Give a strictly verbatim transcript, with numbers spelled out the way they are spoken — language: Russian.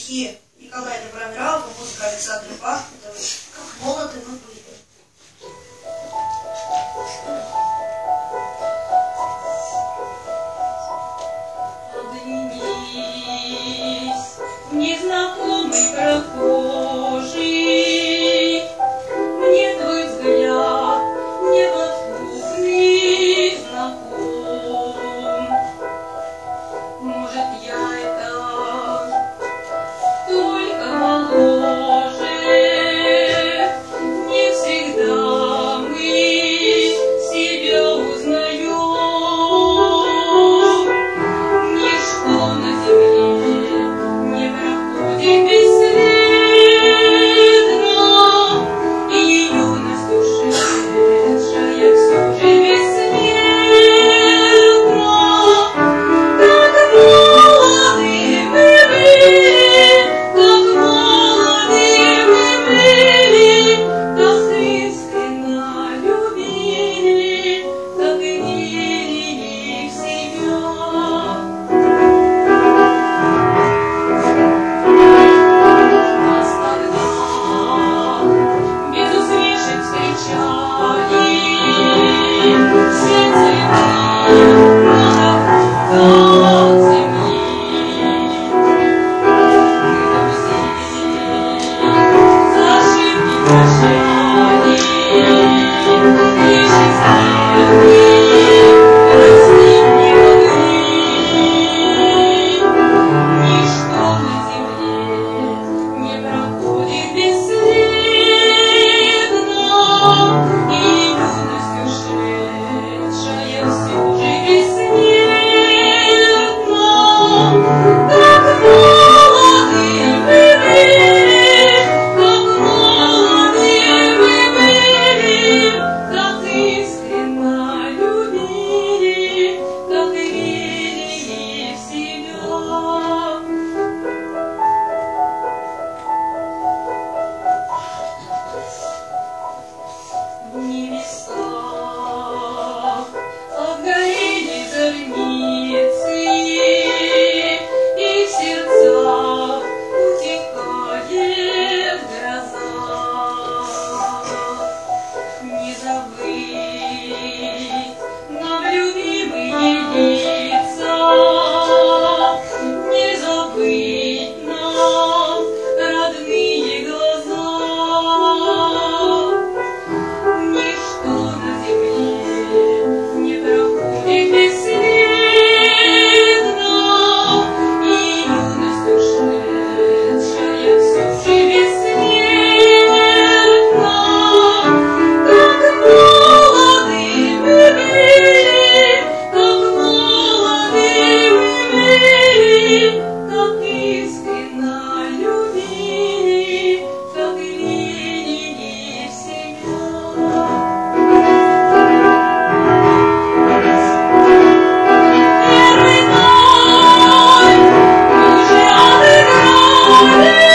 стихи Николая Добронравова, музыка Александры Бахмутовой. Как молоды мы были. Оглянись, незнакомый прохожий, мне твой взгляд неподступный знаком. Может, я это только моложе, не всегда мы себя узнаем. Ничто на земле не проходит бесследно, и юность ушедшая все же бесследна. Как молоды мы были, как молоды мы были, как искренно любили, как верили в себя. Нас тогда без усмешек встречали все цветы на лугах земли. Мы друзей за ошибки прощали, лишь известные простить не могли. Ничто на земле не проходит бесследно, и юность ушедшая все же бессмертна. Как молоды мы были, как молоды мы были, как искренно любили, как верили в себя. В небесах обгорели зорницы, и в сердцах утекает гроза. Не забыть нам любимые лица, не забыть нам родные глаза. Ничто на земле не проходит бесследно, и юность ушедшая все же бессмертна. Как молоды мы были, как молоды мы были, как искренно любили, как верили в себя. Первый бой уже отыграли.